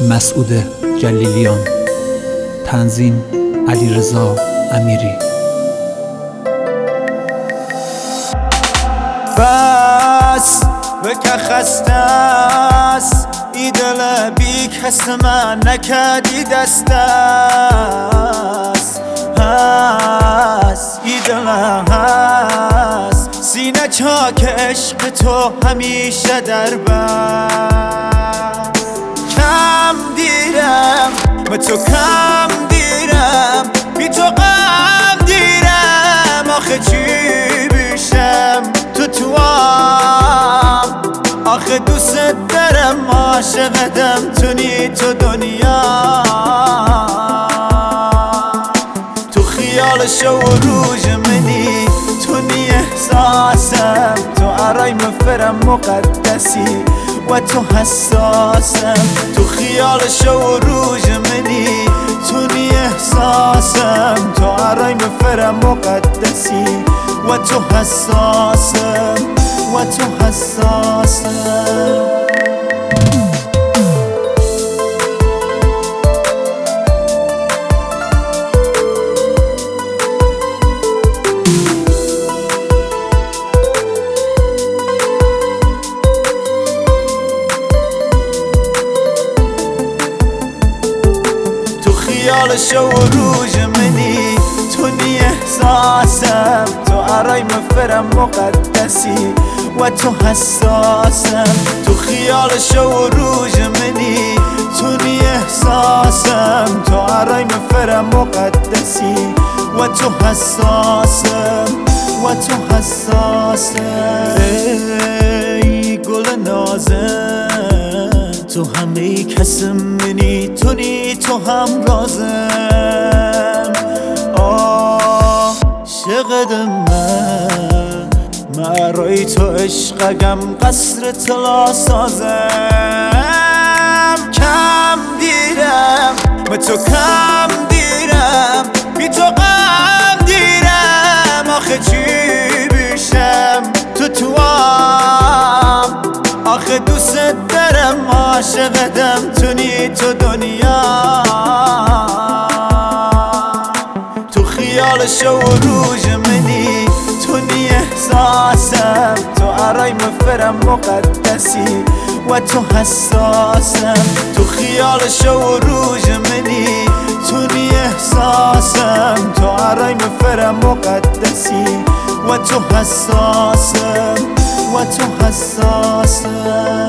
مسعود جلیلیان، تنظیم علیرضا امیری. بس بکه خسته است ای دل بی کس من نکردی دست است ای دل هست سینه چاک عشق تو همیشه در بست. کم دیرم به تو کم دیرم بی تو غم دیرم آخه چی بیشم توام آخه دوست دارم عاشقتم تونی تو دنیا تو خیال شو و روز منی تونی احساسم تو عرای مفرم مقدسی و تو حساسم تو خیال شو و روز منی تونی احساسم تو عرای مفرم مقدسی و تو حساسم و تو حساسم. تو خیال شو و روز منی تونی احساسم تو عرای مفرم مقدسی و تو حساسم تو خیال شو و روز منی تونی احساسم تو عرای مفرم مقدسی و تو حساسم و تو حساسم. ای گل نازم تو همه کسم منی تونی تو هم رازم عاشقت من مرای تو عشقم قصر طلا سازم. کم دیرم به تو کم دیرم بی تو غم دیرم آخه چی بیشم توام آخه دوست دارم عاشقتم تونی تو دنیا تو خیال شو و روز منی تونی احساسم تو عرای مفرم مقدسی و تو حساسم تو خیال شو و روز منی تونی احساسم تو عرای مفرم مقدسی و تو حساسم و تو حساسم.